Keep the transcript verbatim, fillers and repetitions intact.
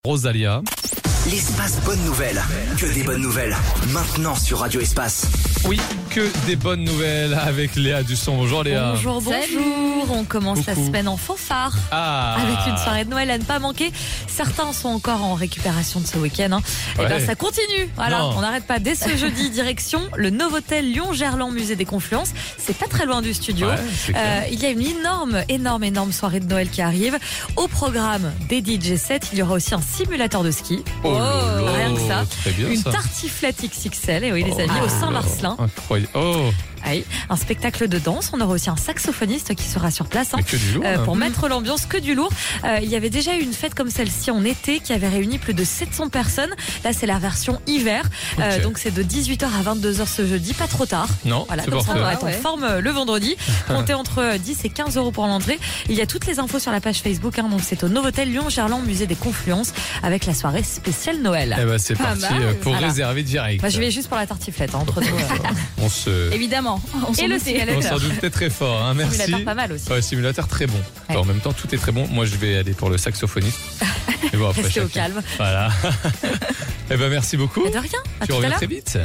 Rosalia. L'espace bonne nouvelle. Que des bonnes nouvelles. Maintenant sur Radio Espace. Oui, que des bonnes nouvelles avec Léa Dusson. Bonjour Léa. Bonjour, bonjour. On commence Coucou. la semaine en fanfare. Ah. Avec une soirée de Noël à ne pas manquer. Certains sont encore en récupération de ce week-end. Hein. Ouais. Et ben ça continue. Voilà, Non. on n'arrête pas. Dès ce jeudi, direction le Novotel Lyon-Gerland, musée des Confluences. C'est pas très loin du studio. Ouais, c'est clair. Euh, il y a une énorme, énorme, énorme soirée de Noël qui arrive. Au programme des D J sets, il y aura aussi un simulateur de ski. Oh, là là, rien que ça. très bien, Une ça. tartiflette X X L, et oui les Oh, amis, au là Saint-Marcelin. là, Incroyable. Oh, Ah oui, un spectacle de danse. On aura aussi un saxophoniste qui sera sur place hein, mais que du lourd. euh, hein. pour mettre l'ambiance, que du lourd. Euh, il y avait déjà eu une fête comme celle-ci en été qui avait réuni plus de sept cents personnes. Là, c'est la version hiver. Euh, Ok. donc, c'est de dix-huit heures à vingt-deux heures ce jeudi. Pas trop tard. Non, Voilà, c'est comme ça, on parfait. va être en Ouais. forme euh, le vendredi. Comptez entre dix et quinze euros pour l'entrée. Il y a toutes les infos sur la page Facebook. Hein, donc, c'est au Novotel Lyon-Gerland, musée des Confluences, avec la soirée spéciale Noël. Eh ben, c'est Pas parti mal. euh, pour Voilà. réserver direct. Moi, je vais juste pour la tartiflette, hein, entre nous. euh. On se. Évidemment. On s'en Et le doutait. On simulateur. s'en doutait très fort. Hein. Merci. Simulateur pas mal aussi. Ouais, simulateur très bon. Ouais. En même temps, tout est très bon. Moi, je vais aller pour le saxophoniste. Mais bon, après, Restez au chacun. calme. Voilà. Eh ben, merci beaucoup. Mais de rien. À Tu tout à reviens l'heure. très vite.